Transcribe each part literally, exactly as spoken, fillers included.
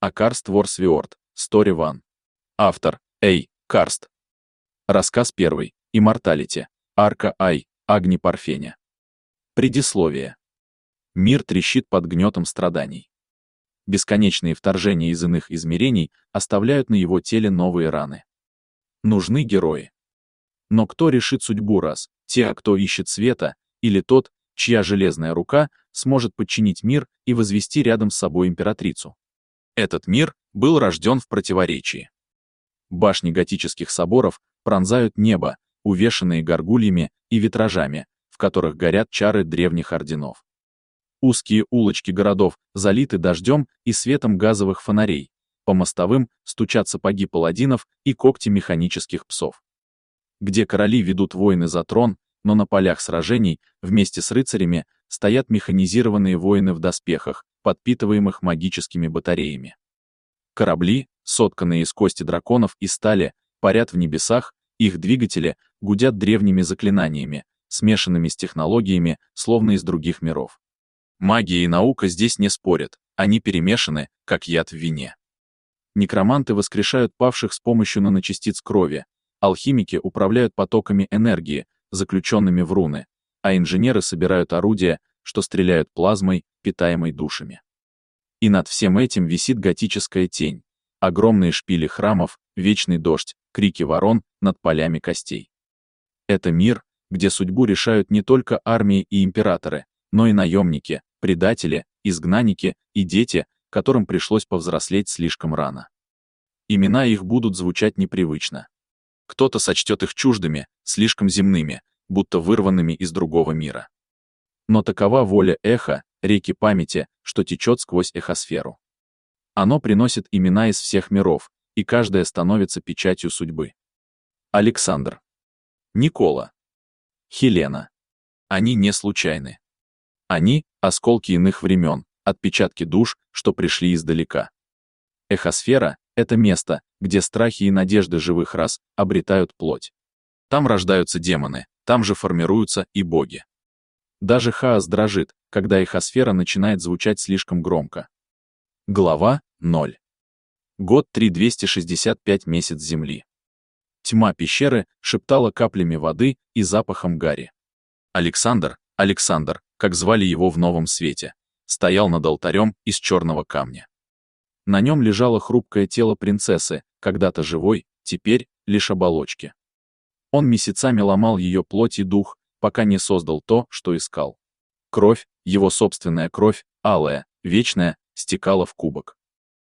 А Карст Ворсвиорд, Story One. Автор, Эй, Карст. Рассказ первый, Immortality, Арка Ай, Агни Парфеня. Предисловие. Мир трещит под гнетом страданий. Бесконечные вторжения из иных измерений оставляют на его теле новые раны. Нужны герои. Но кто решит судьбу раз, те, кто ищет света, или тот, чья железная рука сможет подчинить мир и возвести рядом с собой императрицу? Этот мир был рожден в противоречии. Башни готических соборов пронзают небо, увешанные горгульями и витражами, в которых горят чары древних орденов. Узкие улочки городов залиты дождем и светом газовых фонарей, по мостовым стучат сапоги паладинов и когти механических псов. Где короли ведут войны за трон, но на полях сражений вместе с рыцарями стоят механизированные воины в доспехах, подпитываемых магическими батареями. Корабли, сотканные из кости драконов и стали, парят в небесах, их двигатели гудят древними заклинаниями, смешанными с технологиями, словно из других миров. Магия и наука здесь не спорят, они перемешаны, как яд в вине. Некроманты воскрешают павших с помощью наночастиц крови, алхимики управляют потоками энергии, заключенными в руны, а инженеры собирают орудия, что стреляют плазмой, питаемой душами. И над всем этим висит готическая тень, огромные шпили храмов, вечный дождь, крики ворон над полями костей. Это мир, где судьбу решают не только армии и императоры, но и наемники, предатели, изгнанники и дети, которым пришлось повзрослеть слишком рано. Имена их будут звучать непривычно. Кто-то сочтет их чуждыми, слишком земными, будто вырванными из другого мира. Но такова воля эха, реки памяти, что течет сквозь эхосферу. Оно приносит имена из всех миров, и каждая становится печатью судьбы. Александр. Никола. Хелена. Они не случайны. Они — осколки иных времен, отпечатки душ, что пришли издалека. Эхосфера — это место, где страхи и надежды живых рас обретают плоть. Там рождаются демоны, там же формируются и боги. Даже хаос дрожит, когда эхосфера начинает звучать слишком громко. Глава ноль. Год три тысячи двести шестьдесят пять месяц Земли. Тьма пещеры шептала каплями воды и запахом гари. Александр, Александр, как звали его в новом свете, стоял над алтарем из черного камня. На нем лежало хрупкое тело принцессы, когда-то живой, теперь лишь оболочки. Он месяцами ломал ее плоть и дух, пока не создал то, что искал. Кровь, его собственная кровь, алая, вечная, стекала в кубок.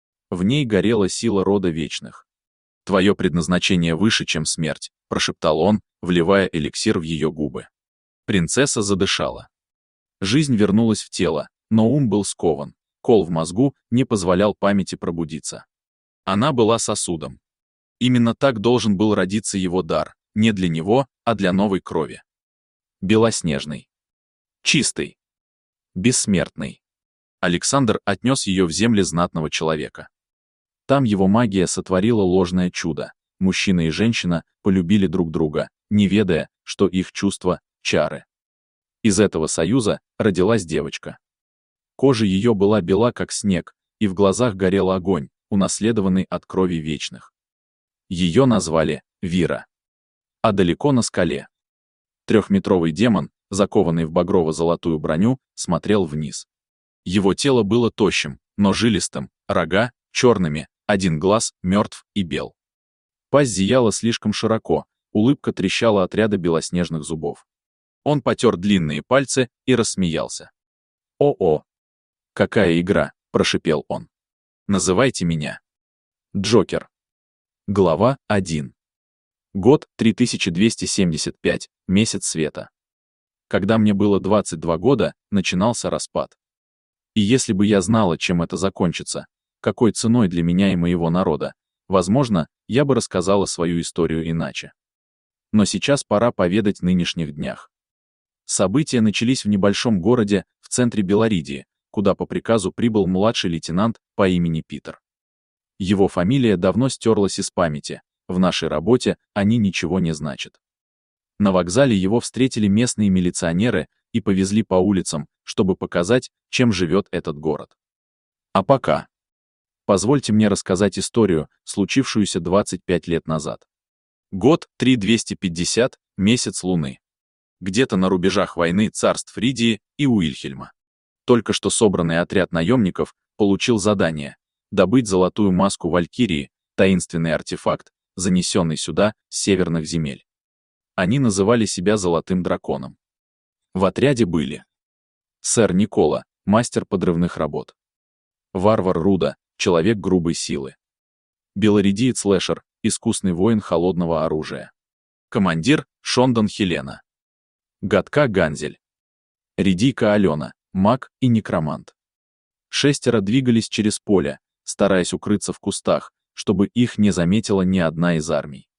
В ней горела сила рода вечных. «Твое предназначение выше, чем смерть», — прошептал он, вливая эликсир в ее губы. Принцесса задышала. Жизнь вернулась в тело, но ум был скован. Кол в мозгу не позволял памяти пробудиться. Она была сосудом. Именно так должен был родиться его дар, не для него, а для новой крови. Белоснежный. Чистый. Бессмертный. Александр отнес ее в земли знатного человека. Там его магия сотворила ложное чудо. Мужчина и женщина полюбили друг друга, не ведая, что их чувства — чары. Из этого союза родилась девочка. Кожа ее была бела, как снег, и в глазах горел огонь, унаследованный от крови вечных. Ее назвали Вира. А далеко на скале трехметровый демон, закованный в багрово-золотую броню, смотрел вниз. Его тело было тощим, но жилистым, рога — черными, один глаз мертв и бел. Пасть зияла слишком широко, улыбка трещала от ряда белоснежных зубов. Он потер длинные пальцы и рассмеялся. «О-о! Какая игра!» — прошипел он. «Называйте меня Джокер». Глава один. Год три тысячи двести семьдесят пять, месяц света. Когда мне было двадцать два года, начинался распад. И если бы я знала, чем это закончится, какой ценой для меня и моего народа, возможно, я бы рассказала свою историю иначе. Но сейчас пора поведать о нынешних днях. События начались в небольшом городе в центре Белоридии, куда по приказу прибыл младший лейтенант по имени Питер. Его фамилия давно стерлась из памяти, в нашей работе они ничего не значат. На вокзале его встретили местные милиционеры и повезли по улицам, чтобы показать, чем живет этот город. А пока Позвольте мне рассказать историю, случившуюся двадцать пять лет назад. Год три двести пятьдесят, месяц Луны. Где-то на рубежах войны царств Фридии и Уильхельма. Только что собранный отряд наемников получил задание добыть золотую маску Валькирии, таинственный артефакт, занесенный сюда с северных земель. Они называли себя Золотым Драконом. В отряде были сэр Никола, мастер подрывных работ. Варвар Руда, человек грубой силы. Белоридиец Лэшер, искусный воин холодного оружия. Командир Шондон Хелена. Гадка Ганзель. Редийка Алена, маг и некромант. Шестеро двигались через поле, стараясь укрыться в кустах, чтобы их не заметила ни одна из армий.